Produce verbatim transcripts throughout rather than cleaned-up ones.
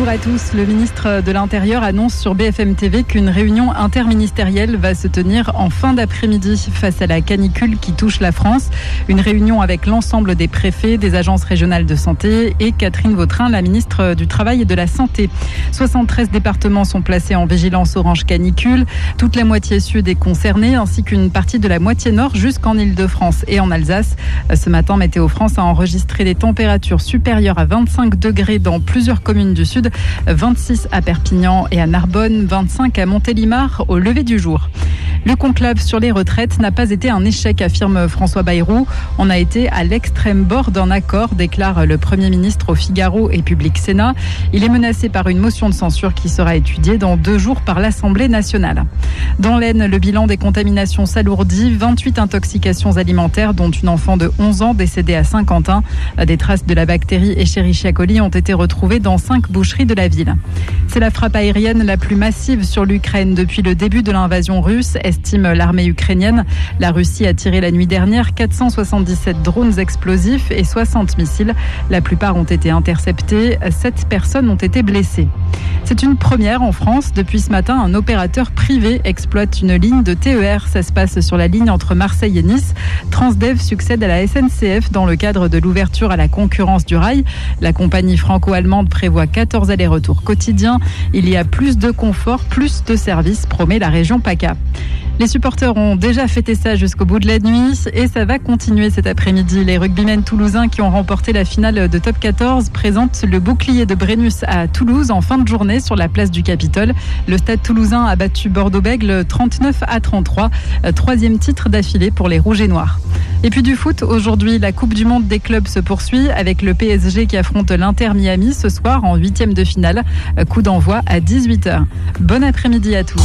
Bonjour à tous. Le ministre de l'Intérieur annonce sur B F M T V qu'une réunion interministérielle va se tenir en fin d'après-midi face à la canicule qui touche la France. Une réunion avec l'ensemble des préfets, des agences régionales de santé et Catherine Vautrin, la ministre du Travail et de la Santé. soixante-treize départements sont placés en vigilance orange canicule. Toute la moitié sud est concernée ainsi qu'une partie de la moitié nord jusqu'en Île-de-France et en Alsace. Ce matin, Météo France a enregistré des températures supérieures à vingt-cinq degrés dans plusieurs communes du Sud, vingt-six à Perpignan et à Narbonne, vingt-cinq à Montélimar au lever du jour. Le conclave sur les retraites n'a pas été un échec, affirme François Bayrou. On a été à l'extrême bord d'un accord, déclare le Premier ministre au Figaro et Public Sénat. Il est menacé par une motion de censure qui sera étudiée dans deux jours par l'Assemblée nationale. Dans l'Aisne, le bilan des contaminations s'alourdit. vingt-huit intoxications alimentaires, dont une enfant de onze ans décédée à Saint-Quentin. Des traces de la bactérie Escherichia coli ont été retrouvées dans cinq boucheries de la ville. C'est la frappe aérienne la plus massive sur l'Ukraine depuis le début de l'invasion russe, estime l'armée ukrainienne. La Russie a tiré la nuit dernière quatre cent soixante-dix-sept drones explosifs et soixante missiles. La plupart ont été interceptés. sept personnes ont été blessées. C'est une première en France. Depuis ce matin, un opérateur privé exploite une ligne de T E R. Ça se passe sur la ligne entre Marseille et Nice. Transdev succède à la S N C F dans le cadre de l'ouverture à la concurrence du rail. La compagnie franco-allemande prévoit quatorze allers-retours quotidiens. Il y a plus de confort, plus de services, promet la région PACA. Les supporters ont déjà fêté ça jusqu'au bout de la nuit et ça va continuer cet après-midi. Les rugbymen toulousains qui ont remporté la finale de Top quatorze présentent le bouclier de Brennus à Toulouse en fin de journée sur la place du Capitole. Le stade toulousain a battu Bordeaux-Bègles trente-neuf à trente-trois. Troisième titre d'affilée pour les Rouges et Noirs. Et puis du foot, aujourd'hui, la Coupe du Monde des clubs se poursuit avec le P S G qui affronte l'Inter Miami ce soir en huitième de finale. Coup d'envoi à dix-huit heures. Bon après-midi à tous.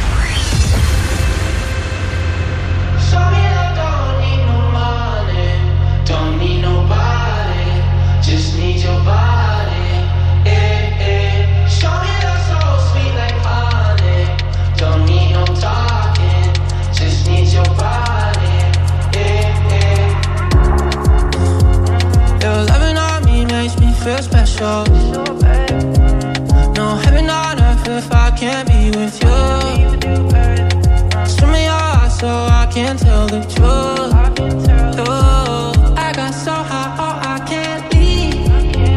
Special. No heaven on earth if I can't be with you. Swim me your eyes so I can tell the truth. Oh, I got so high, oh I can't leave.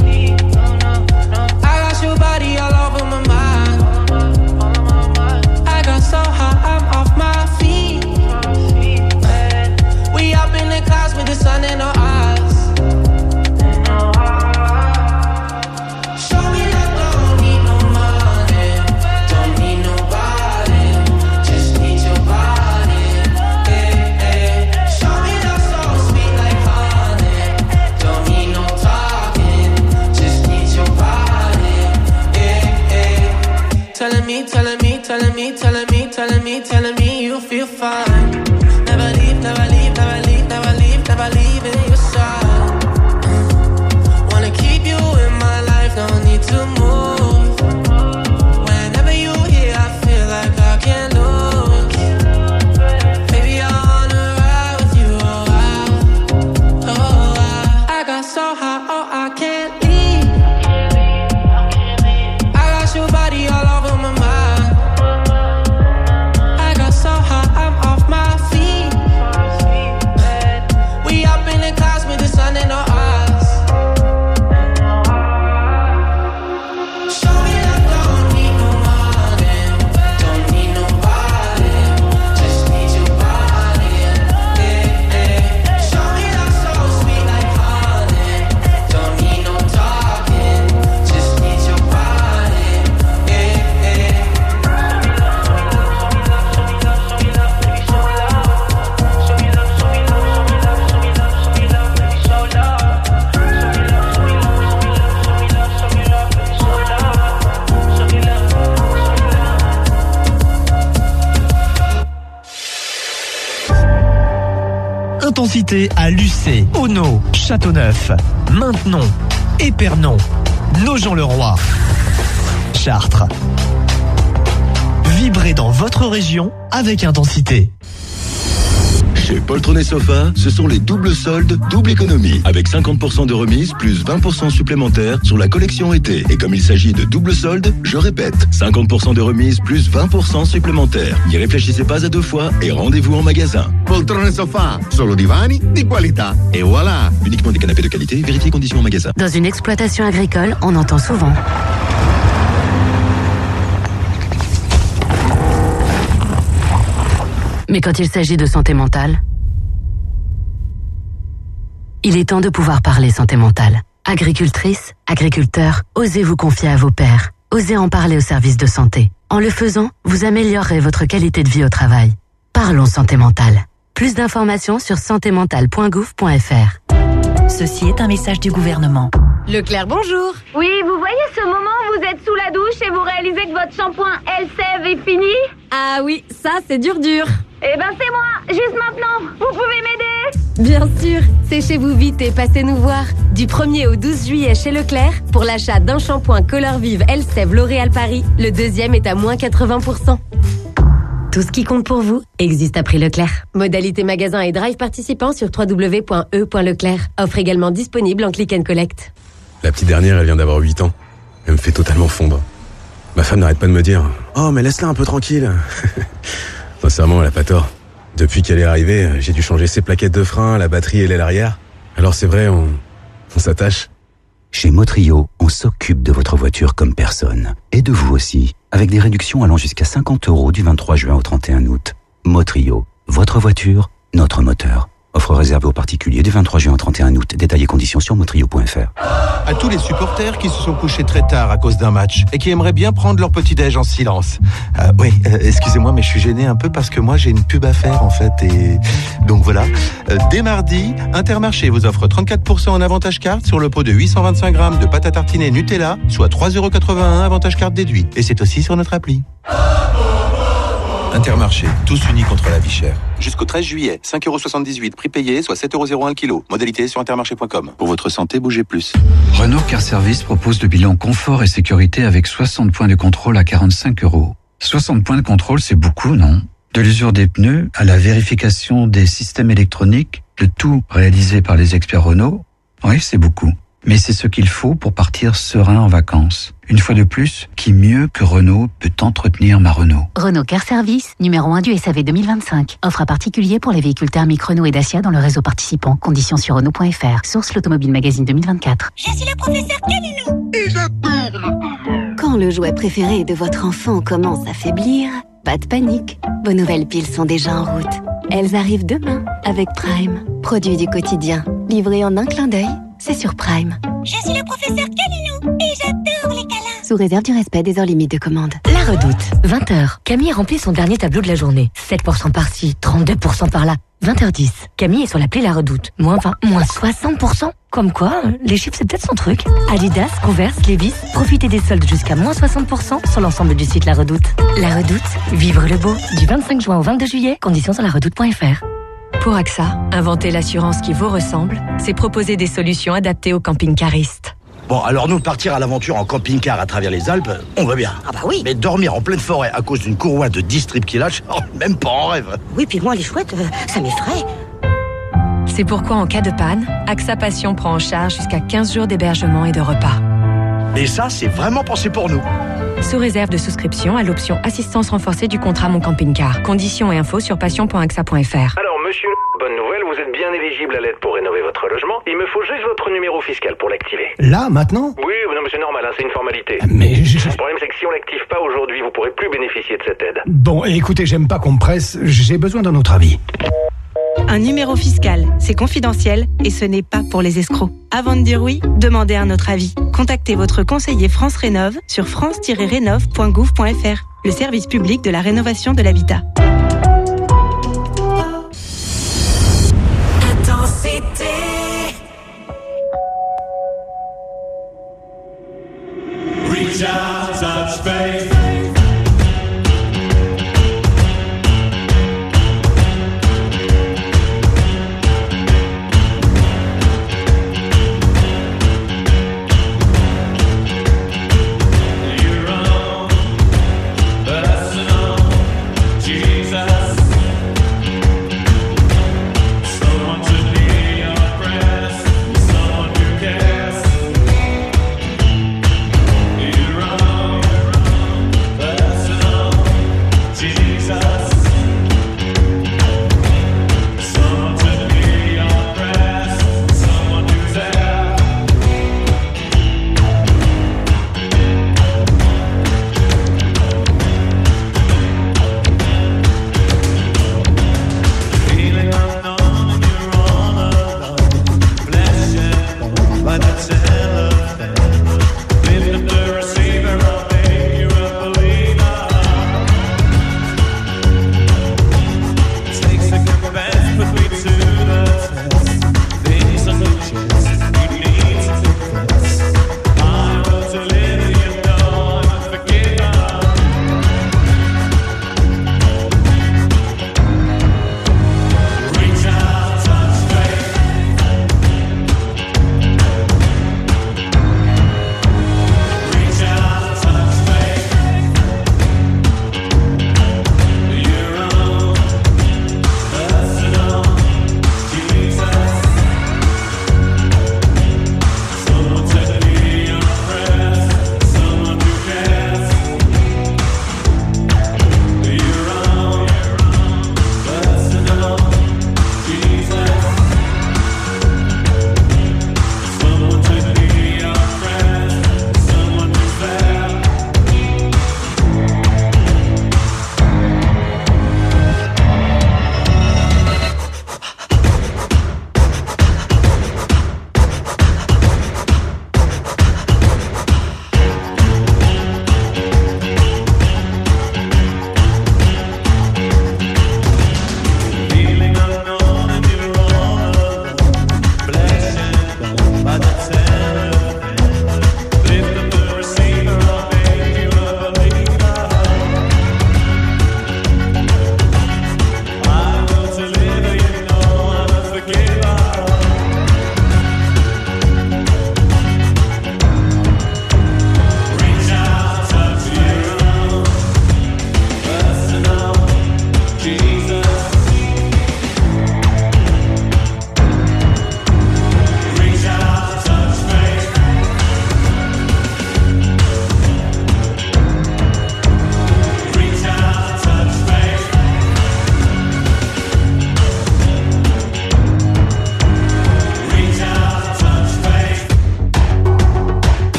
I got your body all over my mind. I got so high, I'm off my feet. We up in the clouds with the sun in our eyes. Telling me, telling me, telling me, telling me, telling me you feel fine. Never leave, never leave, never leave, never leave, never leave in your side. Wanna keep you in my life, don't need to move. Whenever you're here, I feel like I can't lose. Baby, I wanna ride with you, oh I, oh I. I got so high, oh I can't leave. I got your body all over my mind. I got so high, I'm off my feet. We up in the clouds with the sun in our eyes. Show me that don't need no money, don't need nobody, just need your body. Yeah, yeah. Show me that so sweet like honey, don't need no talking, just need your body. Yeah, yeah. Intensité à Lucé, Auneau, Châteauneuf, Maintenon, Épernon, Nogent-le-Roi, Chartres. Vibrez dans votre région avec Intensité. Chez Poltron et Sofa, ce sont les doubles soldes, double économie. Avec cinquante pour cent de remise plus vingt pour cent supplémentaires sur la collection été. Et comme il s'agit de double solde, je répète, cinquante pour cent de remise plus vingt pour cent supplémentaires. N'y réfléchissez pas à deux fois et rendez-vous en magasin. Poltron et Sofa, solo divani di qualità. Et voilà. Uniquement des canapés de qualité, vérifiez conditions en magasin. Dans une exploitation agricole, on entend souvent. Mais quand il s'agit de santé mentale, il est temps de pouvoir parler santé mentale. Agricultrice, agriculteur, osez vous confier à vos pairs. Osez en parler au service de santé. En le faisant, vous améliorerez votre qualité de vie au travail. Parlons santé mentale. Plus d'informations sur santé mentale point gouv point f r. Ceci est un message du gouvernement. Leclerc, bonjour. Oui, vous voyez ce moment où vous êtes sous la douche et vous réalisez que votre shampoing Elseve est fini? Ah oui, ça c'est dur dur. Eh ben c'est moi, juste maintenant. Vous pouvez m'aider? Bien sûr, séchez-vous vite et passez nous voir. Du premier au douze juillet chez Leclerc, pour l'achat d'un shampoing Color Vive Elseve L'Oréal Paris, le deuxième est à moins quatre-vingts pour cent. Tout ce qui compte pour vous existe à prix Leclerc. Modalité magasin et drive participant sur w w w point e point leclerc. Offre également disponible en click and collect. La petite dernière, elle vient d'avoir huit ans. Elle me fait totalement fondre. Ma femme n'arrête pas de me dire « Oh, mais laisse-la un peu tranquille !» Sincèrement, elle a pas tort. Depuis qu'elle est arrivée, j'ai dû changer ses plaquettes de frein, la batterie et l'aile arrière. Alors c'est vrai, on, on s'attache. Chez Motrio, on s'occupe de votre voiture comme personne. Et de vous aussi, avec des réductions allant jusqu'à cinquante euros du vingt-trois juin au trente et un août. Motrio, votre voiture, notre moteur. Offre réservée aux particuliers du vingt-trois juin au trente et un août. Détails et conditions sur motrio point f r. À tous les supporters qui se sont couchés très tard à cause d'un match et qui aimeraient bien prendre leur petit-déj en silence. Euh, oui, euh, excusez-moi, mais je suis gêné un peu parce que moi j'ai une pub à faire en fait. Et donc voilà. Euh, dès mardi, Intermarché vous offre trente-quatre pour cent en avantage carte sur le pot de huit cent vingt-cinq grammes de pâte à tartiner Nutella, soit trois euros quatre-vingt-un avantage carte déduit. Et c'est aussi sur notre appli. Intermarché, tous unis contre la vie chère. Jusqu'au treize juillet, cinq euros soixante-dix-huit, prix payé, soit sept euros zéro un le kilo. Modalité sur intermarché point com. Pour votre santé, bougez plus. Renault Car Service propose le bilan confort et sécurité avec soixante points de contrôle à quarante-cinq euros. soixante points de contrôle, c'est beaucoup, non? De l'usure des pneus à la vérification des systèmes électroniques, le tout réalisé par les experts Renault. Oui, c'est beaucoup. Mais c'est ce qu'il faut pour partir serein en vacances. Une fois de plus, qui mieux que Renault peut entretenir ma Renault? Renault Car Service, numéro un du S A V deux mille vingt-cinq. Offre à particulier pour les véhicules thermiques Renault et Dacia dans le réseau participant. Conditions sur Renault point f r. Source l'Automobile Magazine deux mille vingt-quatre. Je suis le professeur Canino. Et j'adore. Quand le jouet préféré de votre enfant commence à faiblir, pas de panique. Vos nouvelles piles sont déjà en route. Elles arrivent demain avec Prime. Produit du quotidien. Livré en un clin d'œil, c'est sur Prime. Je suis le professeur Canino et j'adore les câlins. Sous réserve du respect des heures limites de commande. La Redoute, vingt heures. Camille remplit son dernier tableau de la journée. sept pour cent par-ci, trente-deux pour cent par-là. vingt heures dix. Camille est sur l'appli La Redoute. Moins vingt, moins soixante pour cent. Comme quoi, les chiffres c'est peut-être son truc. Adidas, Converse, Levi's, profitez des soldes jusqu'à moins soixante pour cent sur l'ensemble du site La Redoute. La Redoute, vivre le beau. Du vingt-cinq juin au vingt-deux juillet, conditions sur la redoute point f r. Pour AXA, inventer l'assurance qui vous ressemble, c'est proposer des solutions adaptées aux camping-caristes. Bon, alors nous, partir à l'aventure en camping-car à travers les Alpes, on va bien. Ah bah oui. Mais dormir en pleine forêt à cause d'une courroie de dix strip qui lâche, oh, même pas en rêve. Oui, puis moi, les chouettes, euh, ça m'effraie. C'est pourquoi, en cas de panne, AXA Passion prend en charge jusqu'à quinze jours d'hébergement et de repas. Et ça, c'est vraiment pensé pour nous. Sous réserve de souscription à l'option assistance renforcée du contrat Mon Camping-Car. Conditions et infos sur passion point axa point f r. Alors, monsieur, bonne nouvelle, vous êtes bien éligible à l'aide pour rénover votre logement. Il me faut juste votre numéro fiscal pour l'activer. Là, maintenant? Oui, non, mais c'est normal, hein, c'est une formalité. Mais je... Le problème, c'est que si on l'active pas aujourd'hui, vous pourrez plus bénéficier de cette aide. Bon, écoutez, j'aime pas qu'on me presse, j'ai besoin d'un autre avis. Un numéro fiscal, c'est confidentiel et ce n'est pas pour les escrocs. Avant de dire oui, demandez un autre avis. Contactez votre conseiller France Rénov sur france tiret rénov point gouv point f r, le service public de la rénovation de l'habitat. Intensité. Reach out, touch faith.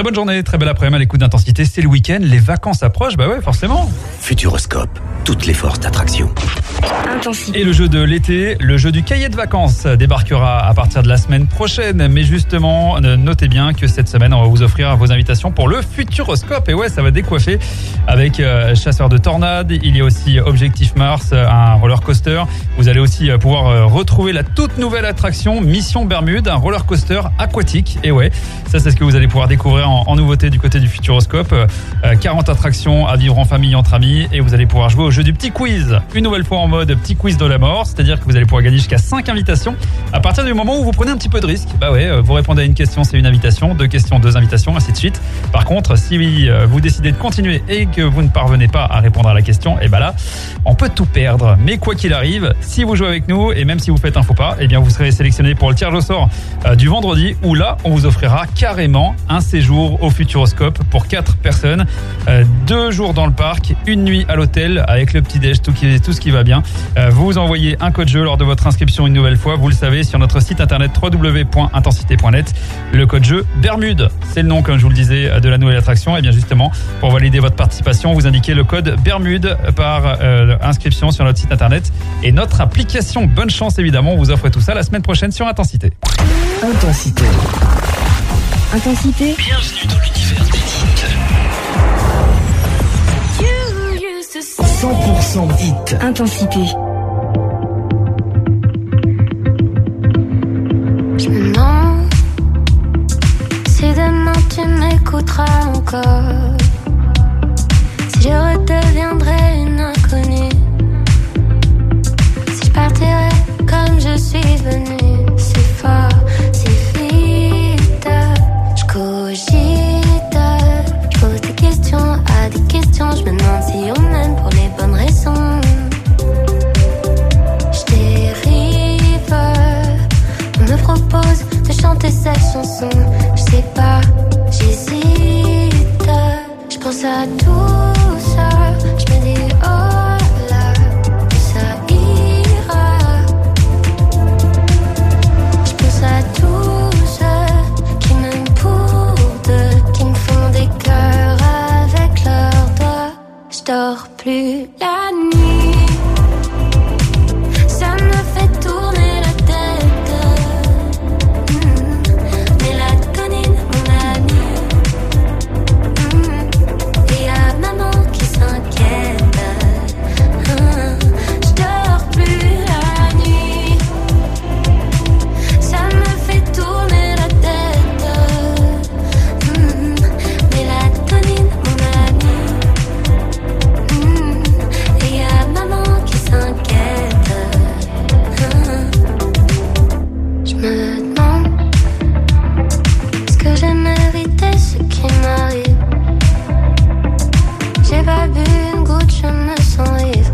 bonne journée, très belle après-midi à l'écoute d'Intensité. C'est le week-end, les vacances approchent, bah ouais, forcément. Futuroscope, toutes les forces d'attraction. Et le jeu de l'été, le jeu du cahier de vacances débarquera à partir de la semaine prochaine. Mais justement, notez bien que cette semaine, on va vous offrir vos invitations pour le Futuroscope. Et ouais, ça va décoiffer avec euh, Chasseur de tornades. Il y a aussi Objectif Mars, un roller coaster. Vous allez aussi pouvoir euh, retrouver la toute nouvelle attraction Mission Bermude, un roller coaster aquatique. Et ouais, ça c'est ce que vous allez pouvoir découvrir en, en nouveauté du côté du Futuroscope. Euh, quarante attractions à vivre en famille, entre amis. Et vous allez pouvoir jouer au jeu du petit quiz. Une nouvelle fois en mode petit quiz de la mort, c'est-à-dire que vous allez pouvoir gagner jusqu'à cinq invitations à partir du moment où vous prenez un petit peu de risque. Bah ouais, vous répondez à une question, c'est une invitation, deux questions, deux invitations, ainsi de suite. Par contre, si vous décidez de continuer et que vous ne parvenez pas à répondre à la question, et bah là, on peut tout perdre. Mais quoi qu'il arrive, si vous jouez avec nous et même si vous faites un faux pas, eh bien vous serez sélectionné pour le tirage au sort euh, du vendredi où là, on vous offrira carrément un séjour au Futuroscope pour quatre personnes, euh, deux jours dans le parc, une nuit à l'hôtel avec le petit-déj, tout, qui, tout ce qui va bien. Vous envoyez un code jeu lors de votre inscription une nouvelle fois, vous le savez, sur notre site internet w w w point intensité point net. Le code jeu Bermude, c'est le nom, comme je vous le disais, de la nouvelle attraction. Et bien justement, pour valider votre participation, vous indiquez le code Bermude par euh, inscription sur notre site internet et notre application. Bonne chance évidemment, on vous offre tout ça la semaine prochaine sur Intensité. Intensité. Intensité. Bienvenue dans l'univers des hits. cent pour cent hit. Intensité. Je me demande si demain tu m'écouteras encore, si je redeviendrai une inconnue, si je partirai comme je suis venue, si fort, si vite. Je cogite, je pose des questions à des questions, je me demande si on m'aime pour les bonnes raisons. Je dérive, on me propose de chanter cette chanson. Je sais pas, j'hésite, je pense à tout ça. Je me dis oh là, que ça ira. Je pense à tous ceux qui m'aiment pour deux, qui me font des cœurs avec leurs doigts. Je dors plus la nuit, ça me fait tourner la tête. Mmh. Mélatonine, mon ami. Mmh. Et y'a maman qui s'inquiète. Mmh. Je dors plus la nuit, ça me fait tourner la tête. Mmh. Mélatonine, mon ami. Mmh. Et y'a maman qui s'inquiète. Mmh. Je me demande, est-ce que j'ai mérité ce qui m'arrive? J'ai pas bu une goutte, je me sens ivre.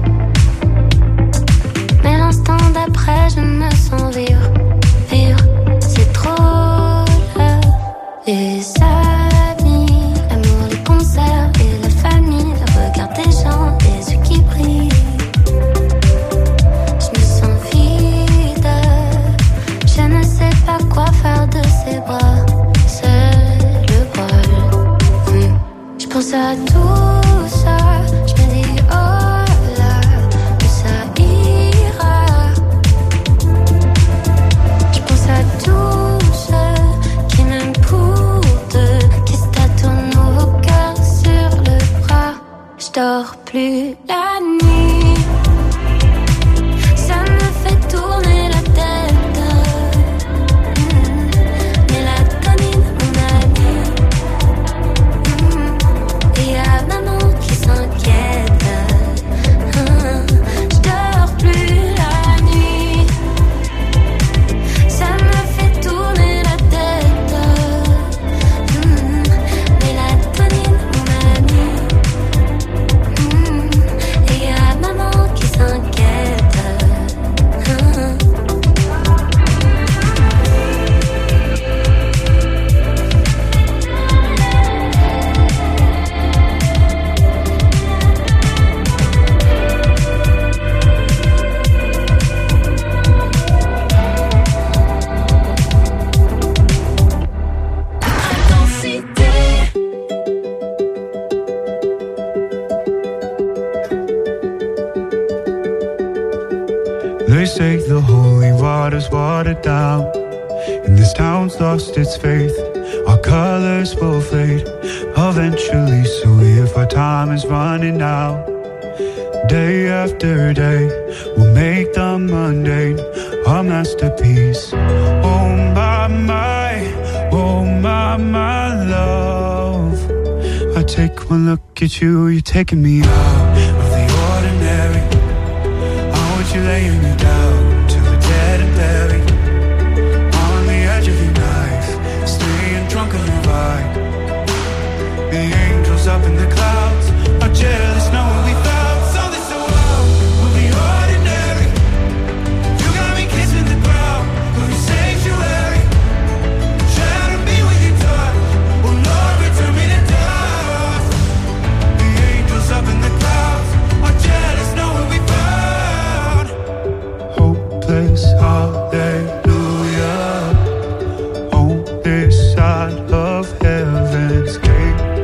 Mais l'instant d'après, je me sens vivre. Vivre, c'est trop là. Les amis, l'amour, les concerts et la famille, le regard des gens, les yeux qui brillent. Je me sens vide, je ne sais pas quoi faire de ces bras. C'est le bol. Mmh. Je pense à tout ça, je me dis oh là, que ça ira. Je pense à tous ceux qui m'aiment pour deux, qui se tâtonnent nos cœurs sur le bras. Je dors plus la nuit, ça me fait tourner la tête. Mmh. Mélatonine, mon ami. Mmh. Et y'a maman qui s'inquiète. Mmh. Je dors plus la nuit, ça me fait tourner la tête. Mmh. Mélatonine, mon ami. Mmh. Et y'a maman They say the holy water's watered down, and this town's lost its faith. Our colors will fade eventually, so if our time is running out, day after day, we'll make the mundane our masterpiece. Oh my, my, oh my, my love, I take one look at you, you're taking me out of the ordinary. I want you laying me down till we're dead and buried, on the edge of your knife, staying drunk on your vibe. The angels up in the clouds are jealous knowing we found something so wild of the ordinary. You got me kissing the ground of your sanctuary. Shadow me with your touch, oh Lord, return me to dust. The angels up in the clouds are jealous knowing we found hopeless hallelujah on this side of heaven's gate.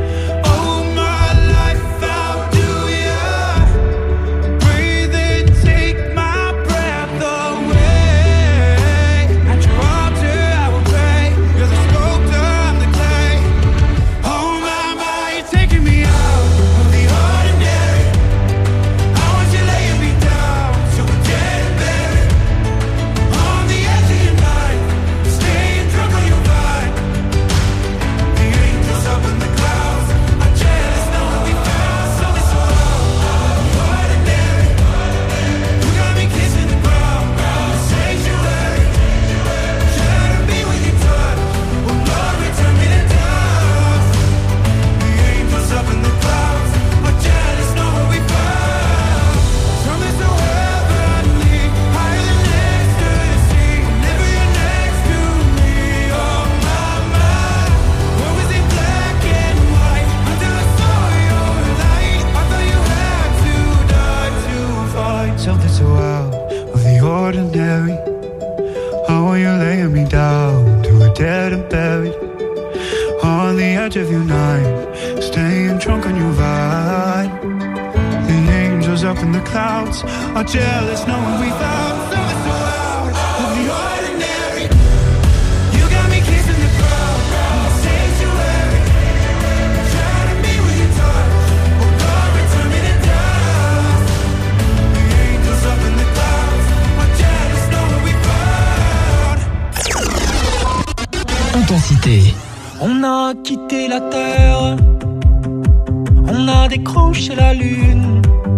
Something so out of the ordinary. How are you laying me down to a dead and buried, on the edge of your night, staying drunk on your vibe. The angels up in the clouds are jealous knowing we found something so out of the ordinary. You got me kissing the ground in the sanctuary. Shadow me with your touch, oh Lord, return me to dust. The angels up in the clouds are jealous knowing we found. Intensité. On a quitté la terre, on a décroché la lune,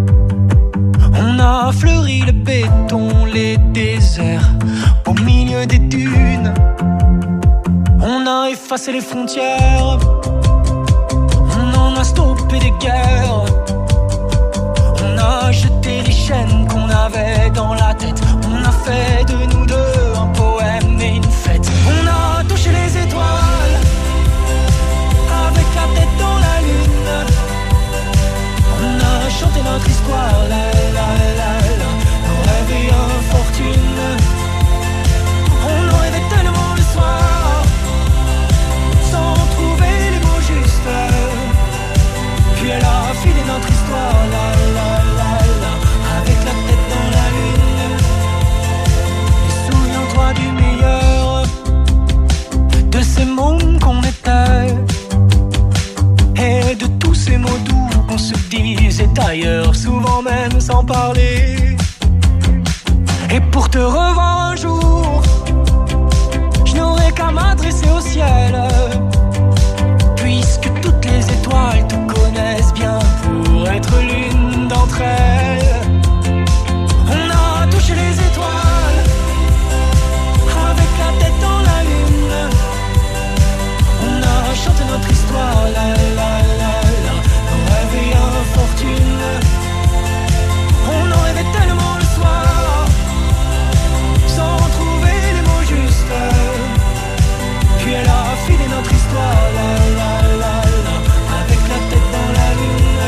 on a fleuri le béton, les déserts, au milieu des dunes. On a effacé les frontières, on en a stoppé des guerres. On a jeté les chaînes qu'on avait dans la tête, on a fait de nous deux un poème et une fête. On a touché les étoiles, avec la tête dans la lune. On a chanté notre histoire, la la la la, nos rêves et infortunes. On en rêvait tellement le soir, sans trouver les mots justes. Puis elle a filé notre histoire, la la la la, avec la tête dans la lune. Et souviens-toi du meilleur, de ces mômes qu'on était, et de tous ces mots doux qu'on se disait ailleurs, souvent même sans parler. Et pour te revoir un jour, je n'aurai qu'à m'adresser au ciel, puisque toutes les étoiles te connaissent bien pour être l'une d'entre elles. On a touché les étoiles, avec la tête dans la lune. On a chanté notre histoire, la la la la, nos rêves et infortunes. On en rêvait tellement le soir, sans trouver les mots justes. Puis elle a filé notre histoire, la la la la, avec la tête dans la lune.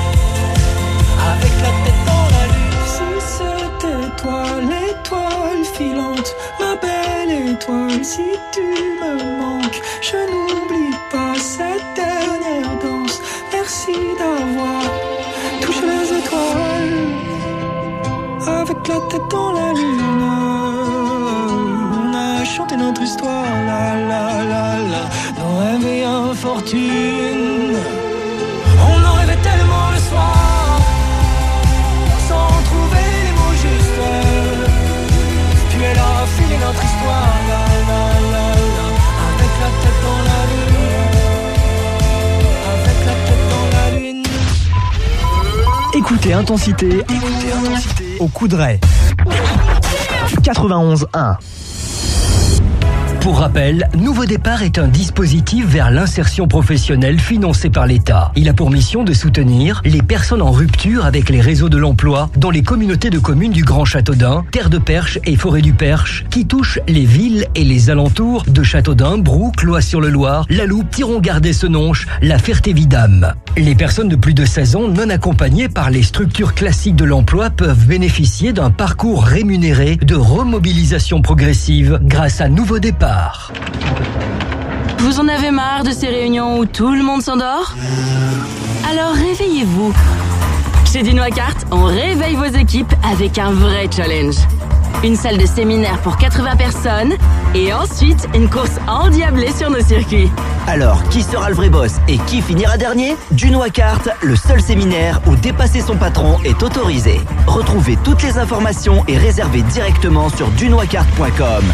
Avec la tête dans la lune. Si c'était toi, l'étoile filante, ma belle étoile, si tu me manques, je n'oublie pas cette dernière danse. Merci d'avoir touché les étoiles, avec avec la tête dans la lune. On a chanté notre histoire, la la la la, nos rêves et infortunes. On en rêvait tellement le soir, sans trouver les mots justes. Puis elle a filé notre histoire, la la la la, avec la tête dans la lune, avec la tête dans la lune. Écoutez Intensité, écoutez Intensité au Coudray. quatre-vingt-onze un. Pour rappel, Nouveau Départ est un dispositif vers l'insertion professionnelle financé par l'État. Il a pour mission de soutenir les personnes en rupture avec les réseaux de l'emploi dans les communautés de communes du Grand Châteaudun, Terre de Perche et Forêt du Perche, qui touchent les villes et les alentours de Châteaudun, Brou, Cloît-sur-le-Loir, La Loupe, Thiron-Gardais-Senonches, La Ferté-Vidame. Les personnes de plus de seize ans non accompagnées par les structures classiques de l'emploi peuvent bénéficier d'un parcours rémunéré de remobilisation progressive grâce à Nouveau Départ. Vous en avez marre de ces réunions où tout le monde s'endort ? Alors réveillez-vous. Chez Dino à Cartes, on réveille vos équipes avec un vrai challenge. Une salle de séminaire pour quatre-vingts personnes et ensuite une course endiablée sur nos circuits. Alors, qui sera le vrai boss et qui finira dernier ? Duno à Cartes, le seul séminaire où dépasser son patron est autorisé. Retrouvez toutes les informations et réservez directement sur duno à cartes point com.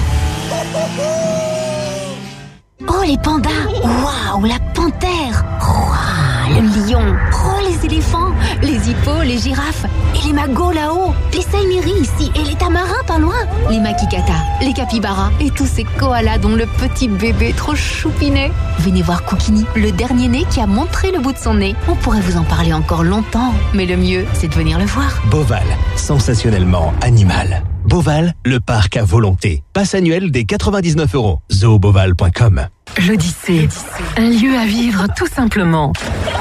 Oh, les pandas! Waouh, la panthère! Waouh, le lion! Oh, les éléphants! Les hippos, les girafes! Et les magos là-haut! Les saïmiris ici! Et les tamarins pas loin! Les makikatas, les capybaras et tous ces koalas dont le petit bébé trop choupinet! Venez voir Koukini, le dernier né qui a montré le bout de son nez. On pourrait vous en parler encore longtemps, mais le mieux, c'est de venir le voir. Beauval, sensationnellement animal. Beauval, le parc à volonté. Passe annuel des quatre-vingt-dix-neuf euros. zoo beauval point com. L'Odyssée, un lieu à vivre tout simplement.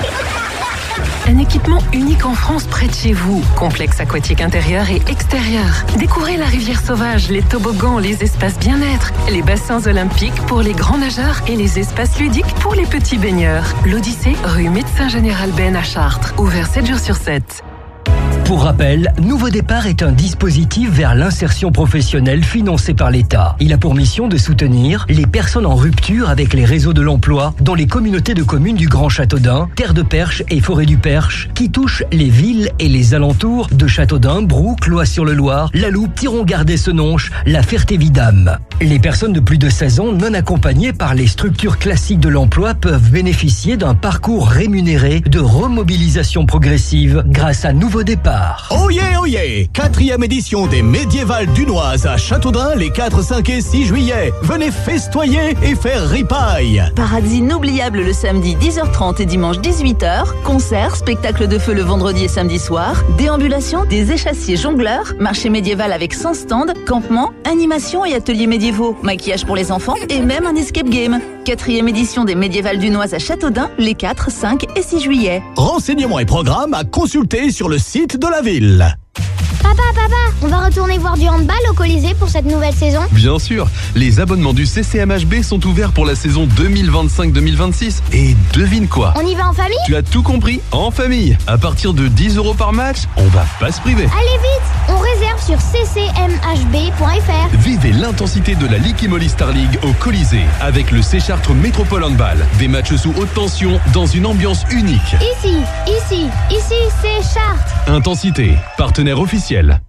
Un équipement unique en France près de chez vous. Complexe aquatique intérieur et extérieur. Découvrez la rivière sauvage, les toboggans, les espaces bien-être, les bassins olympiques pour les grands nageurs et les espaces ludiques pour les petits baigneurs. L'Odyssée, rue Médecin Général Ben à Chartres. Ouvert sept jours sur sept. Pour rappel, Nouveau Départ est un dispositif vers l'insertion professionnelle financé par l'État. Il a pour mission de soutenir les personnes en rupture avec les réseaux de l'emploi dans les communautés de communes du Grand Châteaudun, Terre de Perche et Forêt du Perche, qui touchent les villes et les alentours de Châteaudun, Brou, Cloît-sur-le-Loir, La Loupe, Thiron-Gardais-Senonches, La Ferté-Vidame. Les personnes de plus de seize ans non accompagnées par les structures classiques de l'emploi peuvent bénéficier d'un parcours rémunéré de remobilisation progressive grâce à Nouveau Départ. Oh yeah, oh yeah! Quatrième édition des Médiévales Dunoises à Châteaudun les quatre, cinq et six juillet. Venez festoyer et faire ripaille. Parades inoubliables le samedi dix heures trente et dimanche dix-huit heures. Concerts, spectacles de feu le vendredi et samedi soir. Déambulation des échassiers jongleurs. Marché médiéval avec cent stands. Campement, animation et ateliers médiévaux. Maquillage pour les enfants et même un escape game. Quatrième édition des Médiévales Dunoises à Châteaudun les quatre, cinq et six juillet. Renseignements et programmes à consulter sur le site de la ville. Papa, papa, on va retourner voir du handball au Colisée pour cette nouvelle saison? Bien sûr, les abonnements du C C M H B sont ouverts pour la saison deux mille vingt-cinq deux mille vingt-six. Et devine quoi? On y va en famille? Tu as tout compris, en famille. À partir de dix euros par match, on va pas se priver. Allez vite, on réserve sur c c m h b point f r. Vivez l'intensité de la Ligue Imoli Star League au Colisée avec le C Chartres Métropole Handball. Des matchs sous haute tension dans une ambiance unique. Ici, ici, ici, c'est Chartres. Intensité, partenaire officiel.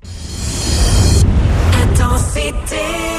Intensité.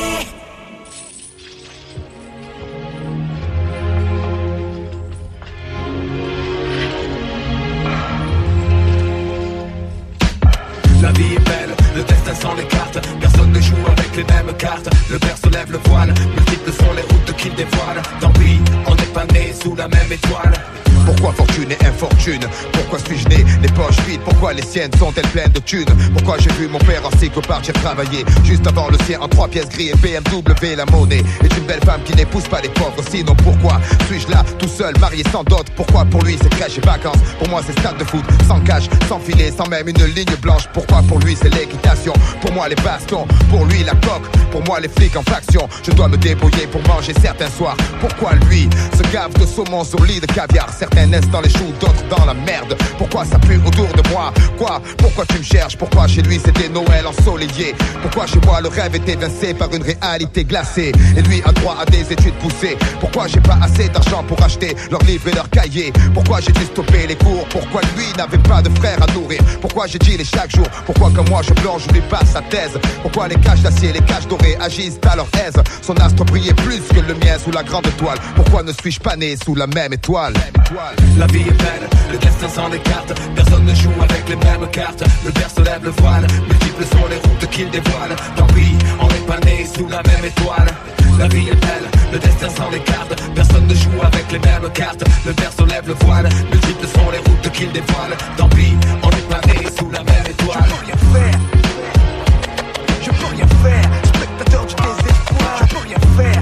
La vie est belle, le destin sans les cartes. Personne ne joue avec les mêmes cartes. Le père se lève le voile, multiples sont les routes qu'il dévoile. Tant pis, on n'est pas né sous la même étoile. Pourquoi fortune et infortune? Pourquoi suis-je né les poches vides? Pourquoi les siennes sont-elles pleines de thunes? Pourquoi j'ai vu mon père ainsi que partir travailler juste avant le sien en trois pièces gris et B M W? La monnaie est une belle femme qui n'épouse pas les pauvres. Sinon pourquoi suis-je là tout seul, marié sans dot? Pourquoi pour lui c'est crèche et vacances? Pour moi c'est stade de foot, sans cash, sans filet, sans même une ligne blanche. Pourquoi pour lui c'est l'équitation? Pour moi les bastons, pour lui la coque. Pour moi les flics en faction. Je dois me débrouiller pour manger certains soirs. Pourquoi lui se gave de saumon sur lit de caviar? Certains naissent dans les choux, d'autres dans la merde. Pourquoi ça pue autour de moi? Quoi? Pourquoi tu me cherches? Pourquoi chez lui c'était Noël ensoleillé? Pourquoi chez moi le rêve est évincé par une réalité glacée? Et lui a droit à des études poussées. Pourquoi j'ai pas assez d'argent pour acheter leurs livres et leurs cahiers? Pourquoi j'ai dû stopper les cours? Pourquoi lui n'avait pas de frère à nourrir? Pourquoi j'ai dit les chaque jour? Pourquoi comme moi je plonge, je lui passe sa thèse? Pourquoi les cages d'acier, les cages dorées agissent à leur aise? Son astre brillait plus que le mien sous la grande toile. Pourquoi ne suis-je pas né sous la même étoile? La vie est belle, le destin s'en écarte. Personne ne joue avec les mêmes cartes. Le père se lève le voile, multiples sont les routes qu'il dévoile. Tant pis, on n'est pas né sous la même étoile. La vie est belle, le destin s'en écarte. Personne ne joue avec les mêmes cartes. Le père se lève le voile, multiples sont les routes qu'il dévoile. Tant pis, on n'est pas né sous la même étoile. Je peux rien faire, je peux rien faire. Spectateur du désespoir, je peux rien faire.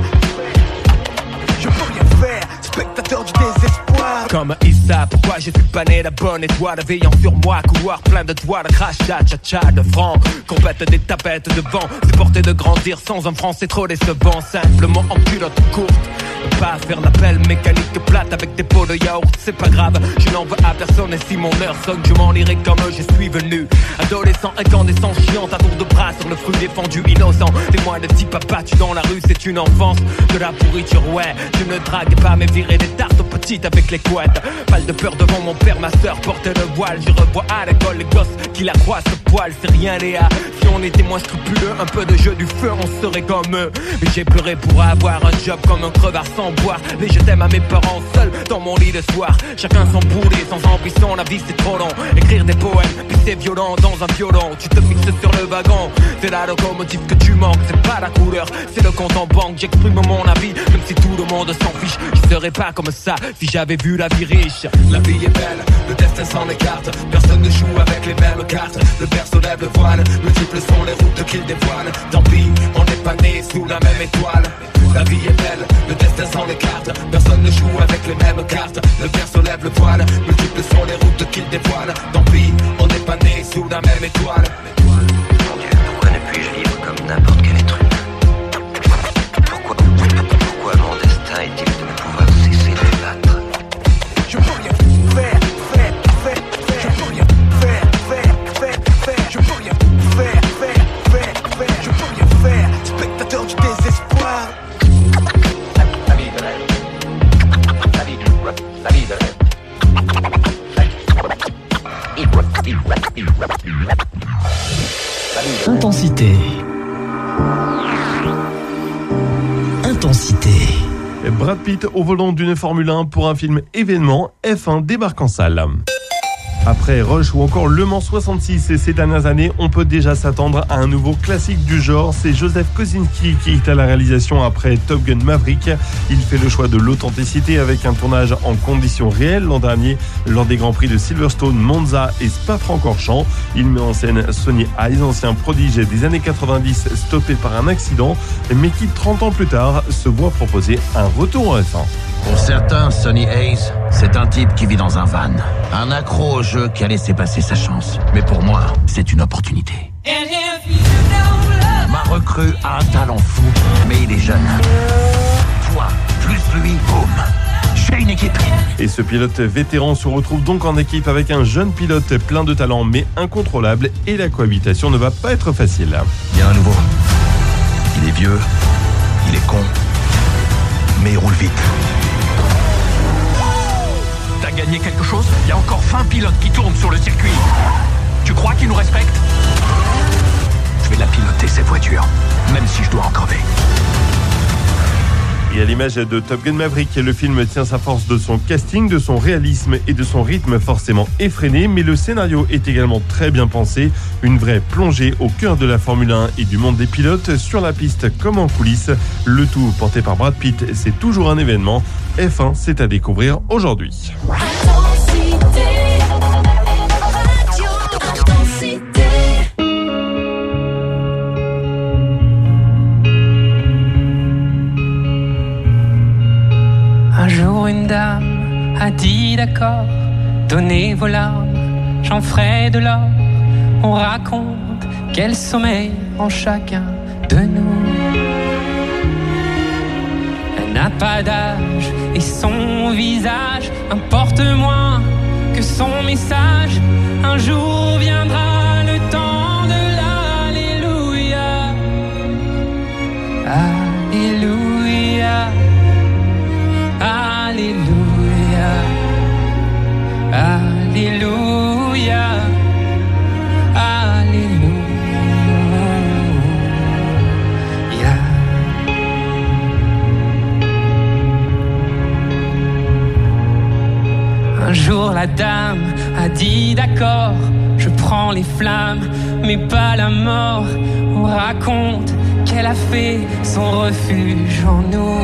Je peux rien faire, spectateur du désespoir. Comme Issa, pourquoi je suis pas né la bonne étoile? Veillant sur moi, couloir plein de toiles, crachat, cha-cha de francs. Compète des tapettes de vent, supporter de grandir sans un franc, c'est trop décevant. Simplement en culotte courte, ne pas faire l'appel mécanique plate avec des pots de yaourt, c'est pas grave, je n'en veux à personne. Et si mon heure sonne, je m'en irai comme je suis venu. Adolescent, incandescent, chiant à tour de bras sur le fruit défendu, innocent. Témoin de type abattu dans la rue, c'est une enfance de la pourriture, ouais. Je ne drague pas, mais virer des tartes petites avec les couettes. Pas de peur devant mon père, ma soeur portait le voile. Je revois à l'école les gosses qui la croient ce poil. C'est rien Léa, si on était moins scrupuleux, un peu de jeu du feu, on serait comme eux. Mais j'ai pleuré pour avoir un job comme un crevard sans boire. Les je t'aime à mes parents seuls dans mon lit de soir. Chacun son boulet, sans ambition, la vie c'est trop long. Écrire des poèmes, puis c'est violent dans un violon. Tu te fixes sur le wagon, c'est la locomotive que tu manques. C'est pas la couleur, c'est le compte en banque. J'exprime mon avis, même si tout le monde s'en fiche. Je serais pas comme ça si j'avais vu la vie riche. La vie est belle, le destin s'en écarte. Personne ne joue avec les mêmes cartes. Le père se lève le voile, multiples sont les routes qu'il dévoile. Tant pis, on n'est pas né sous la même étoile. La vie est belle, le destin s'en écarte. Personne ne joue avec les mêmes cartes. Le père se lève le voile, multiples sont les routes qu'il dévoile. Tant pis, on n'est pas né sous la même étoile. Mon Dieu, pourquoi ne puis-je vivre comme n'importe quel être humain? Pourquoi, pourquoi mon destin est-il de ne pouvoir cesser de me battre? Je peux rien faire, faire, faire, faire. Je peux rien faire, faire, faire, faire. Je peux rien faire, faire, faire, faire. Je peux rien faire, spectateur du désespoir. La vie de rêve. La vie du rêve. La vie de rêve. Intensité. Intensité. Brad Pitt au volant d'une Formule un pour un film événement, F un débarque en salle. Après Rush ou encore Le Mans soixante-six et ces dernières années, on peut déjà s'attendre à un nouveau classique du genre. C'est Joseph Kosinski qui est à la réalisation après Top Gun Maverick. Il fait le choix de l'authenticité avec un tournage en conditions réelles l'an dernier lors des Grands Prix de Silverstone, Monza et Spa-Francorchamps. Il met en scène Sonny Hayes, ancien prodige des années quatre-vingt-dix stoppé par un accident, mais qui trente ans plus tard se voit proposer un retour en F un. Pour certains, Sonny Hayes, c'est un type qui vit dans un van. Un accro au jeu qui a laissé passer sa chance. Mais pour moi, c'est une opportunité. Ma recrue a un talent fou, mais il est jeune. Toi, plus lui, boum. J'ai une équipe. Et ce pilote vétéran se retrouve donc en équipe avec un jeune pilote plein de talent mais incontrôlable, et la cohabitation ne va pas être facile. Il y a un nouveau. Il est vieux, il est con, mais il roule vite. T'as gagné quelque chose? Il y a encore vingt pilotes qui tournent sur le circuit. Tu crois qu'ils nous respectent? Je vais la piloter, cette voiture, même si je dois en crever. Et à l'image de Top Gun Maverick, le film tient sa force de son casting, de son réalisme et de son rythme forcément effréné, mais le scénario est également très bien pensé. Une vraie plongée au cœur de la Formule un et du monde des pilotes, sur la piste comme en coulisses. Le tout porté par Brad Pitt, c'est toujours un événement. F un, c'est à découvrir aujourd'hui. Un jour une dame a dit d'accord, donnez vos larmes, j'en ferai de l'or on raconte quel sommeil en chacun de nous. Elle n'a pas d'âge et son visage importe moins que son message. Un jour viendra le temps de l'Alléluia. Alléluia. Alléluia. Alléluia. Alléluia. Un jour la dame a dit d'accord, je prends les flammes, mais pas la mort. On raconte qu'elle a fait son refuge en nous.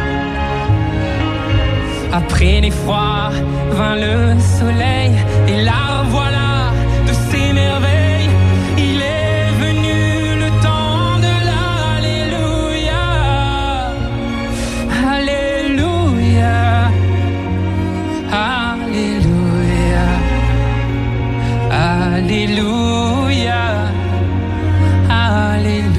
Après l'effroi vint le soleil, et la voilà de ses merveilles. Il est venu le temps de l'Alléluia. Alléluia. Alléluia. Alléluia. Alléluia.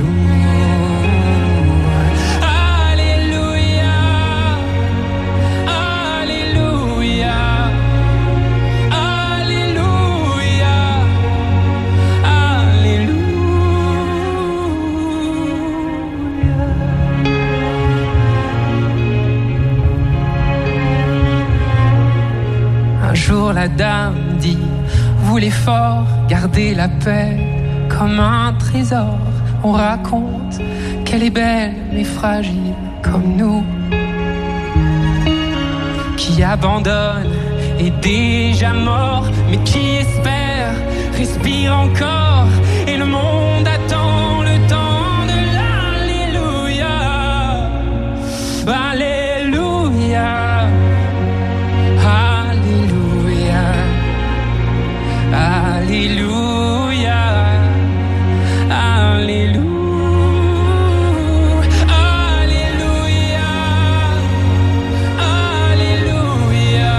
La dame dit, voulez fort garder la paix comme un trésor. On raconte qu'elle est belle mais fragile comme nous, qui abandonne est déjà mort, mais qui espère respire encore. Et le monde attend le temps de l'Alléluia. Alléluia. Alléluia, Alléluia, Alléluia, Alléluia,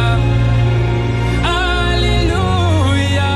Alléluia,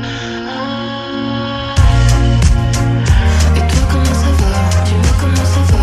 Et toi comment ça va? Dis-moi comment ça va?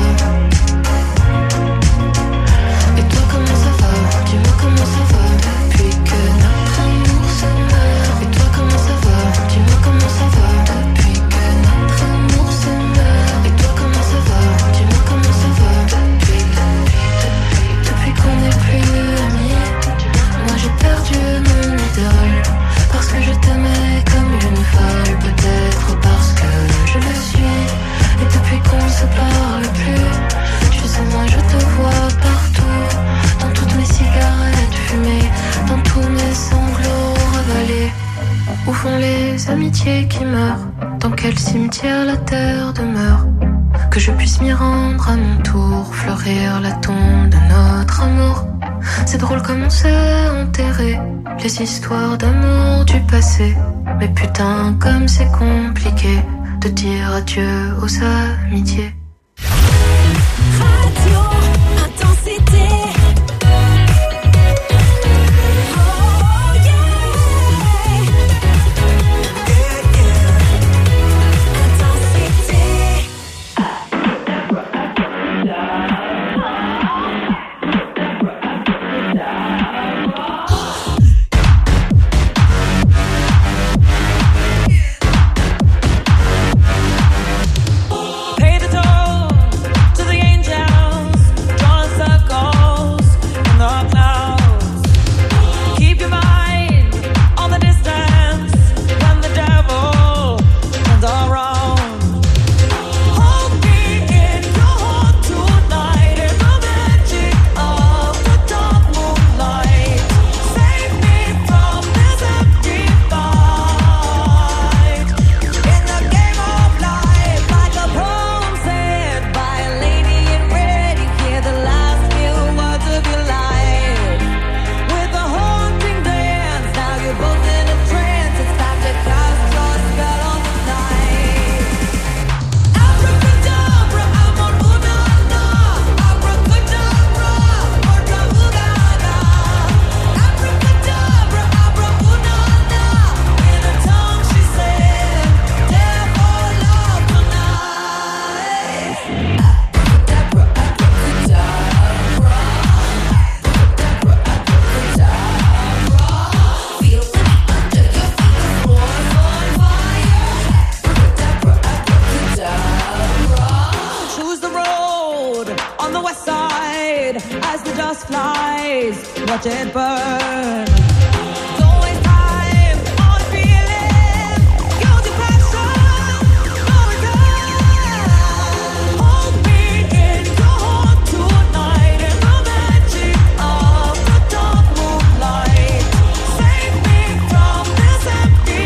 amitié qui meurt. Dans quel cimetière la terre demeure? Que je puisse m'y rendre à mon tour, fleurir la tombe de notre amour. C'est drôle comme on s'est enterré les histoires d'amour du passé. Mais putain comme c'est compliqué de dire adieu aux amitiés. Radio Intensité. Oh yeah. Yeah, yeah. Intensité. Pay the toll to the angels, drawing circles in the clouds. Keep your mind on the distance when the devil turns around. Hold me in your heart tonight in the magic of the dark moonlight. Save me from this empty fight in the game of life, like a poem said by a lady in red. You hear the last few words of your life with a haunting dance. Now you're both in a trance. It's time to cast your spell on the night. Abracadabra, I'm on Unana. Abracadabra, Orca Ugana. Abracadabra, Abra Unana. In a tongue she said, "Death or love tonight." Abracadabra, abracadabra. Abracadabra, abracadabra. Feel it under your feet, the floor's on fire. Abracadabra, abracadabra. Choose the road on the west side as the dust flies. Watch it burn. Don't waste time on feeling guilty passion. No return. Hold me in your heart tonight in the magic of the dark moonlight. Save me from this empty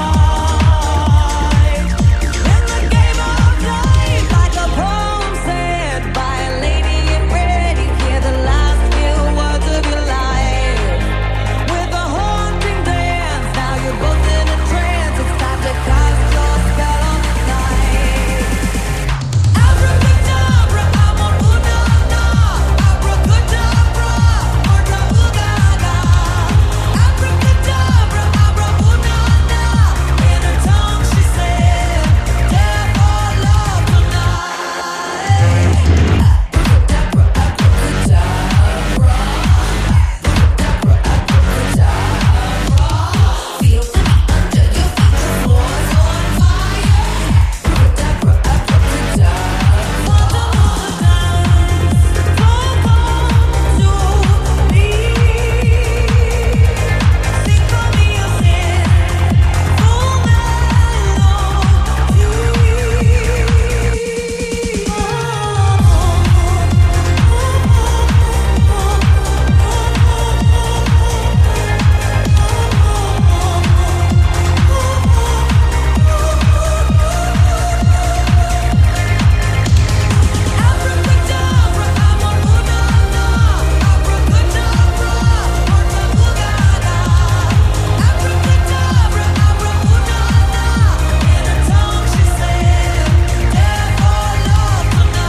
fight in the game of life, like a poem said by a lady in red. You hear the last few words of your life with a haunting dance. Now you're both in a trance. It's time to cast your spell on the night. Abracadabra, I'm on Unana. Abracadabra, Orca Ugana. Abracadabra, Abra Unana. In her tongue she said, "Death or love tonight." Abracadabra, abracadabra. Abracadabra, abracadabra. Feel it under your feet, the floor's on fire. Abracadabra, abracadabra. Follow the dance, come to me. Sing for me your sin, full Abracadabra, I'm on Unana. Abracadabra, Orca Ugana. Abracadabra, Abra Unana. In her tongue she said, "Death or love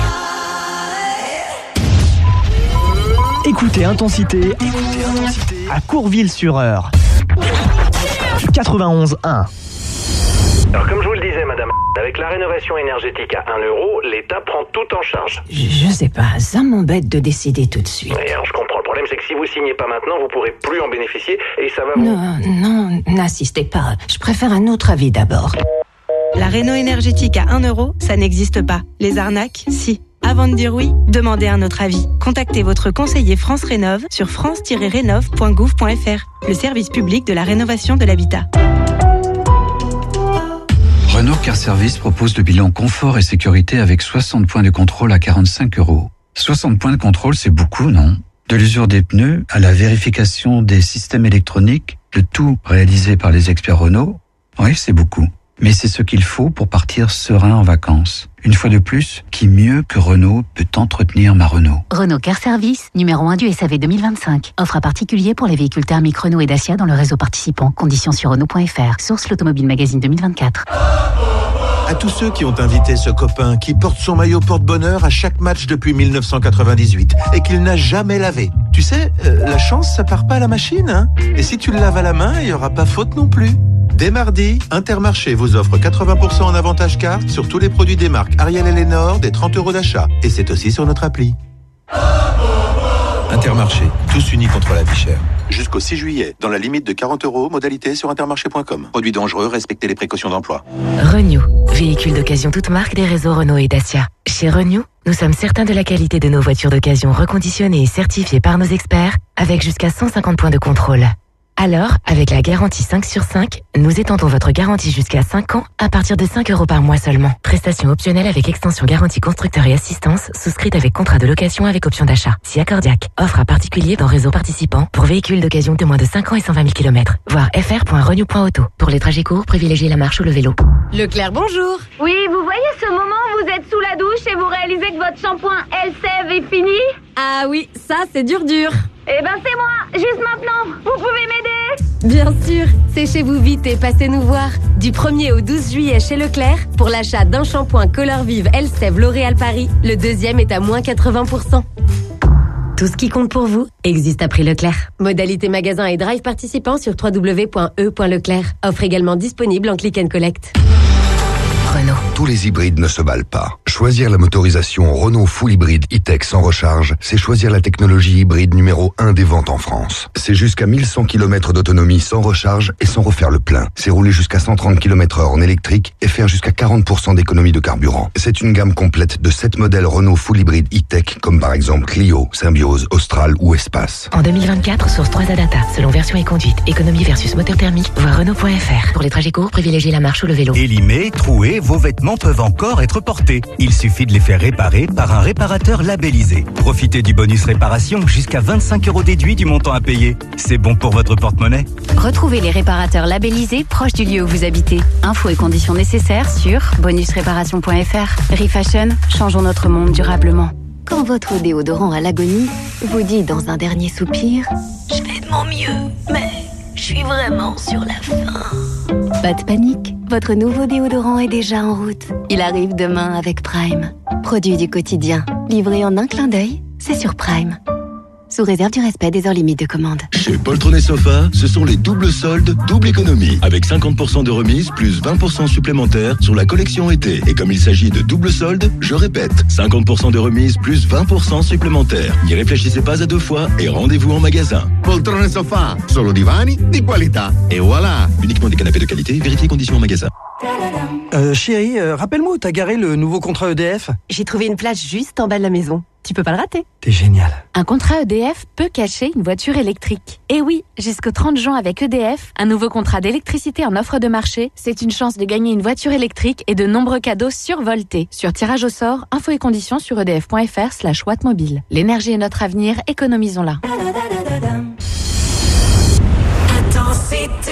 tonight." Écoutez Intensité, écoutez Intensité à Courville-sur-Eure. quatre-vingt-onze un. Alors comme je vous le disais madame, avec la rénovation énergétique à un euro, l'État prend tout en charge. Je, je sais pas, ça m'embête de décider tout de suite. Et alors je comprends, le problème c'est que si vous signez pas maintenant, vous pourrez plus en bénéficier et ça va vous... Non, non, n'insistez pas. Je préfère un autre avis d'abord. La réno énergétique à un euro, ça n'existe pas. Les arnaques, si. Avant de dire oui, demandez un autre avis. Contactez votre conseiller France Rénov sur france tiret rénov point gouv point f r, le service public de la rénovation de l'habitat. Renault Car Service propose le bilan confort et sécurité avec soixante points de contrôle à quarante-cinq euros. soixante points de contrôle, c'est beaucoup, non? De l'usure des pneus à la vérification des systèmes électroniques, le tout réalisé par les experts Renault. Oui, c'est beaucoup. Mais c'est ce qu'il faut pour partir serein en vacances. Une fois de plus, qui mieux que Renault peut entretenir ma Renault? Renault Car Service, numéro un du S A V deux mille vingt-cinq. Offre à particulier pour les véhicules thermiques Renault et Dacia dans le réseau participant. Conditions sur Renault point F R. Source l'Automobile Magazine deux mille vingt-quatre. À tous ceux qui ont invité ce copain qui porte son maillot porte-bonheur à chaque match depuis mille neuf cent quatre-vingt-dix-huit et qu'il n'a jamais lavé. Tu sais, euh, la chance, ça part pas à la machine, hein. Et si tu le laves à la main, il y aura pas faute non plus. Dès mardi, Intermarché vous offre quatre-vingts pour cent en avantage carte sur tous les produits des marques Ariel et Lénore, des trente euros d'achat. Et c'est aussi sur notre appli. Intermarché, tous unis contre la vie chère. Jusqu'au six juillet, dans la limite de quarante euros, modalité sur intermarché point com. Produits dangereux, respectez les précautions d'emploi. Renew, véhicule d'occasion toute marque des réseaux Renault et Dacia. Chez Renew, nous sommes certains de la qualité de nos voitures d'occasion reconditionnées et certifiées par nos experts, avec jusqu'à cent cinquante points de contrôle. Alors, avec la garantie cinq sur cinq, nous étendons votre garantie jusqu'à cinq ans à partir de cinq euros par mois seulement. Prestation optionnelle avec extension garantie constructeur et assistance, souscrite avec contrat de location avec option d'achat. Si accordiaque. Offre à particulier dans réseau participant pour véhicules d'occasion de moins de cinq ans et cent vingt mille kilomètres. Voir f r point renew point auto. Pour les trajets courts, privilégiez la marche ou le vélo. Leclerc, bonjour. Oui, vous voyez ce moment où vous êtes sous la douche et vous réalisez que votre shampoing Elseve est fini? Ah oui, ça c'est dur dur. Eh ben c'est moi, juste maintenant. Vous pouvez m'aider? Bien sûr, séchez-vous vite et passez nous voir. Du premier au douze juillet chez Leclerc, pour l'achat d'un shampoing Color Vive Elseve L'Oréal Paris, le deuxième est à moins quatre-vingts pour cent. Tout ce qui compte pour vous existe à prix Leclerc. Modalité magasin et drive participant sur w w w point e point leclerc. Offre également disponible en click and collect. Renault. Tous les hybrides ne se valent pas. Choisir la motorisation Renault Full Hybride E-Tech sans recharge, c'est choisir la technologie hybride numéro un des ventes en France. C'est jusqu'à mille cent kilomètres d'autonomie sans recharge et sans refaire le plein. C'est rouler jusqu'à cent trente kilomètres heure en électrique et faire jusqu'à quarante pour cent d'économie de carburant. C'est une gamme complète de sept modèles Renault Full Hybride E-Tech, comme par exemple Clio, Symbiose, Austral ou Espace. En deux mille vingt-quatre, source trois A Data, selon version et conduite, économie versus moteur thermique, voir Renault point F R. Pour les trajets courts, privilégiez la marche ou le vélo. Élimé, troué, vos vêtements peuvent encore être portés. Il suffit de les faire réparer par un réparateur labellisé. Profitez du bonus réparation, jusqu'à vingt-cinq euros déduits du montant à payer. C'est bon pour votre porte-monnaie. Retrouvez les réparateurs labellisés proches du lieu où vous habitez. Infos et conditions nécessaires sur bonus réparation point F R. Refashion, changeons notre monde durablement. Quand votre déodorant à l'agonie vous dit dans un dernier soupir « Je fais de mon mieux, mais je suis vraiment sur la fin ». Pas de panique, votre nouveau déodorant est déjà en route. Il arrive demain avec Prime. Produit du quotidien, livré en un clin d'œil, c'est sur Prime. Sous réserve du respect des heures limites de commande. Chez Poltron et Sofa, ce sont les doubles soldes, double économie. Avec cinquante pour cent de remise plus vingt pour cent supplémentaires sur la collection été. Et comme il s'agit de double soldes, je répète, cinquante pour cent de remise plus vingt pour cent supplémentaires. N'y réfléchissez pas à deux fois et rendez-vous en magasin. Poltron et Sofa, solo divani di qualità. Et voilà. Uniquement des canapés de qualité, vérifiez conditions en magasin. Euh, chérie, euh, rappelle-moi où t'as garé le nouveau contrat E D F. J'ai trouvé une place juste en bas de la maison. Tu peux pas le rater. T'es génial. Un contrat E D F peut cacher une voiture électrique. Et oui, jusqu'au trente juin avec E D F, un nouveau contrat d'électricité en offre de marché, c'est une chance de gagner une voiture électrique et de nombreux cadeaux survoltés. Sur tirage au sort, infos et conditions sur edf point f r slash watt mobile. L'énergie est notre avenir, économisons-la. Intensité.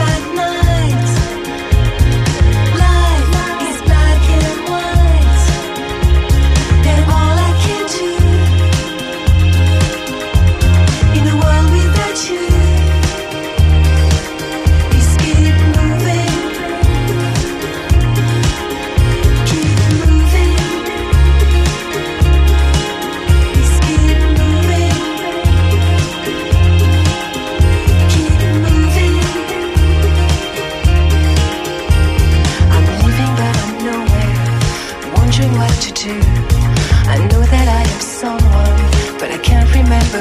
Life is black and white.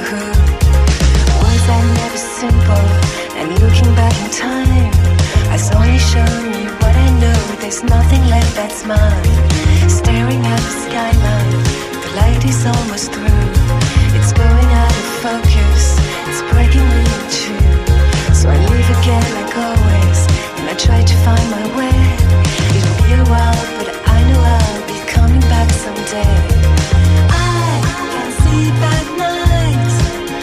brotherhood. Words are never simple, and looking back in time has only shown me what I know. There's nothing left that's mine. Staring at the skyline, the light is almost through. It's going out of focus, it's breaking me in two. So I live again like always, and I try to find my way. It'll be a while, but I know I'll be coming back someday. I can sleep at night.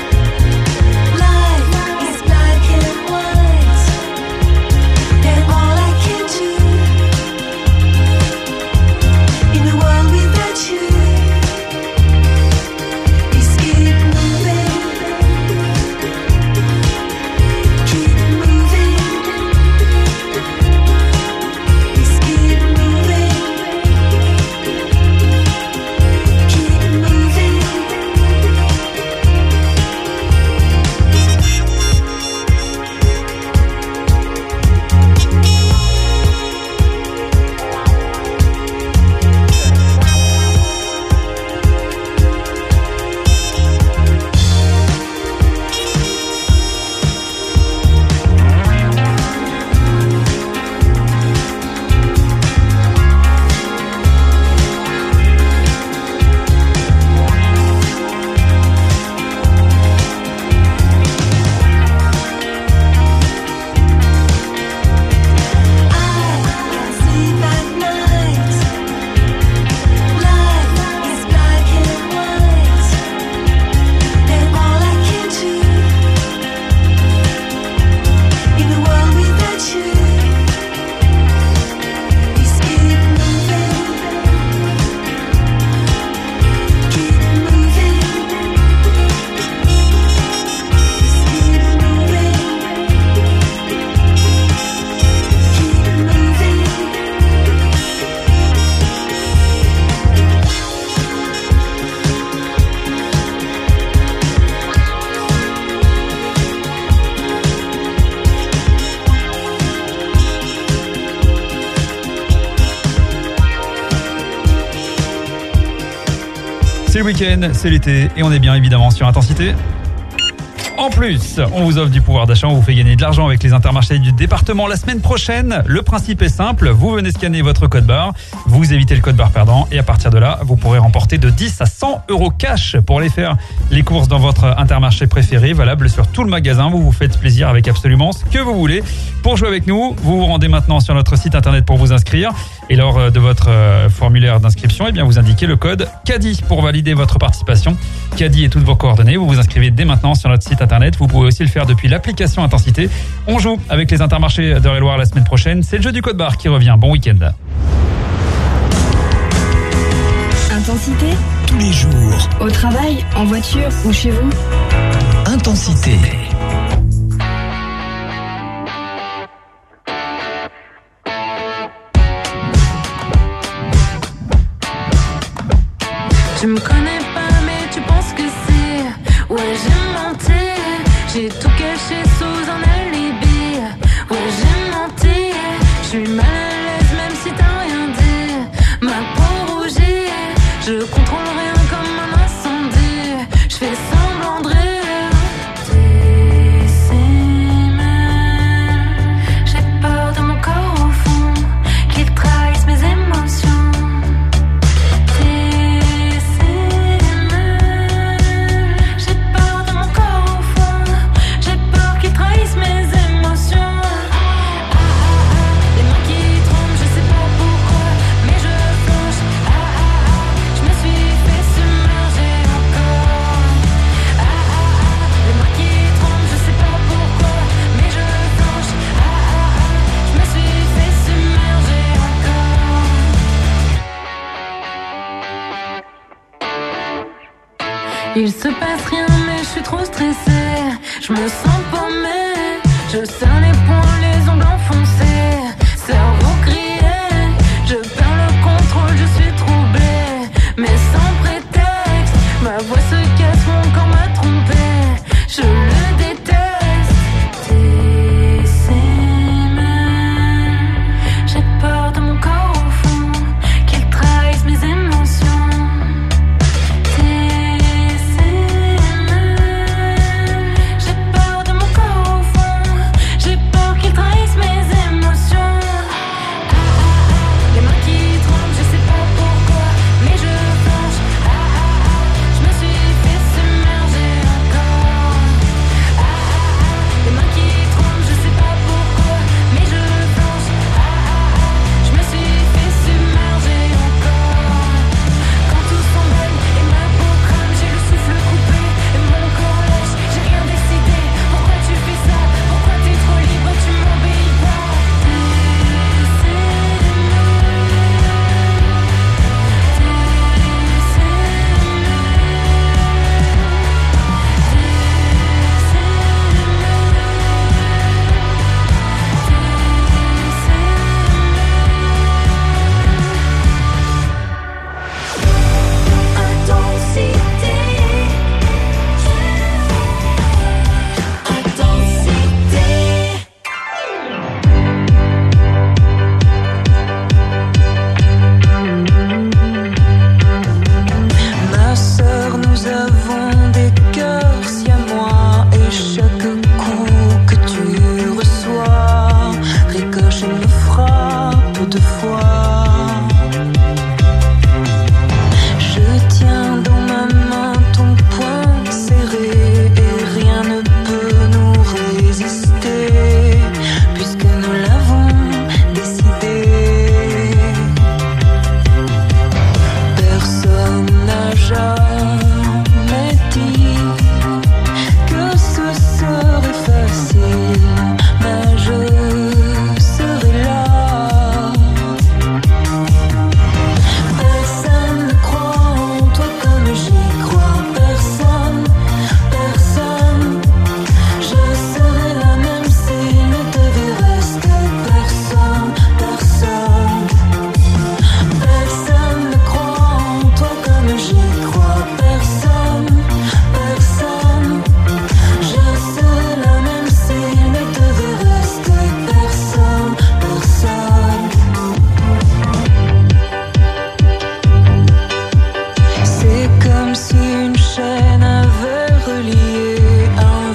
Life is black and white, and all I can do in a world without you is keep moving, keep moving, is keep moving, keep moving. C'est le week-end, c'est l'été et on est bien évidemment sur Intensité. En plus, on vous offre du pouvoir d'achat, on vous fait gagner de l'argent avec les Intermarchés du département la semaine prochaine. Le principe est simple, vous venez scanner votre code barre, vous évitez le code barre perdant et à partir de là, vous pourrez remporter de dix à cent euros cash pour aller faire les courses dans votre Intermarché préféré, valable sur tout le magasin. Vous vous faites plaisir avec absolument ce que vous voulez. Pour jouer avec nous, vous vous rendez maintenant sur notre site internet pour vous inscrire et lors de votre formulaire d'inscription, eh bien vous indiquez le code CADI pour valider votre participation. CADI et toutes vos coordonnées, vous vous inscrivez dès maintenant sur notre site internet. Vous pouvez aussi le faire depuis l'application Intensité. On joue avec les Intermarchés d'Eure-et-Loire la semaine prochaine. C'est le jeu du code barre qui revient. Bon week-end. Intensité, tous les jours. au travail, en voiture ou chez vous. Intensité. Tu me connais pas mais tu penses que c'est. Ouais j'ai menti, j'ai tout caché sous un alibi. Ouais j'ai menti, je suis mal à l'aise même si t'as rien dit. Ma peau rougit, je contrôle rien comme un incendie. Je fais semblant de rire. Décimé, j'ai peur de mon corps au fond, qu'il trahisse mes émotions. Il se passe rien mais je suis trop stressée. Je me sens paumée, je serre les poings, les ongles enfoncés. Cerveau grillé, je perds le contrôle, je suis troublée. Mais sans prétexte, ma voix se casse, mon corps m'a trompée. Je le déteste. Décimé, j'ai peur de mon corps au fond, qu'il trahisse mes émotions. Décimé,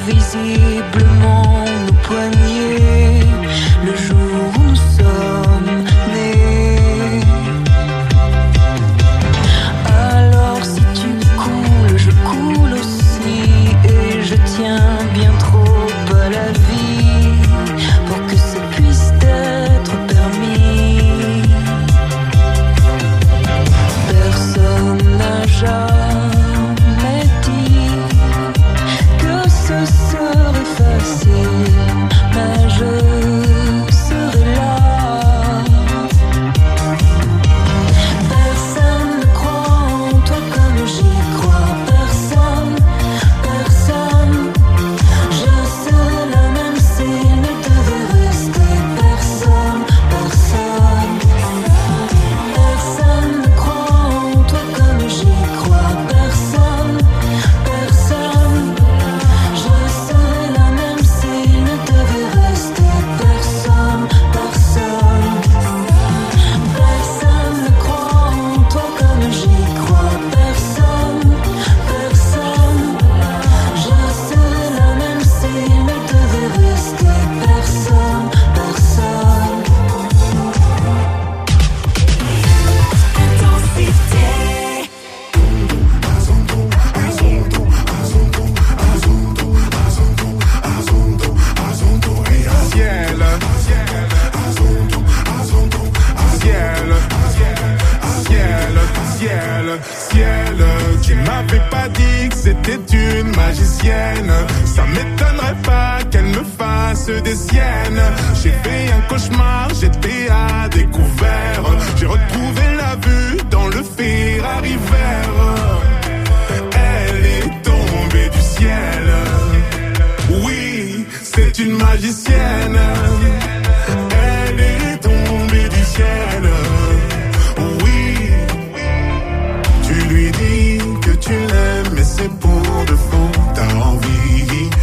invisiblement nos poignets le jour où nous sommes nés. Alors si tu coules, je coule aussi, et je tiens bien trop à la vie pour que ça puisse être permis. Personne n'a jamais dit que ce serait facile, mais je serai là. Personne ne croit en toi comme j'y crois. Personne, personne. Je serai là même s'il ne devait rester personne, personne. Personne ne croit en toi comme j'y crois. Personne, personne. Je serai là même s'il ne devait rester personne, personne. Personne ne croit en toi comme j'y crois. Personne, personne. Je serai là même s'il ne devait rester personne, personne. Ciel, ciel, ciel, ciel, ciel. Tu m'avais pas dit que c'était une magicienne. Ça m'étonnerait pas qu'elle me fasse des siennes. J'ai fait un cauchemar, j'étais à découvert. J'ai retrouvé la vue dans le Ferrari vert. Elle est tombée du ciel. Oui, c'est une magicienne.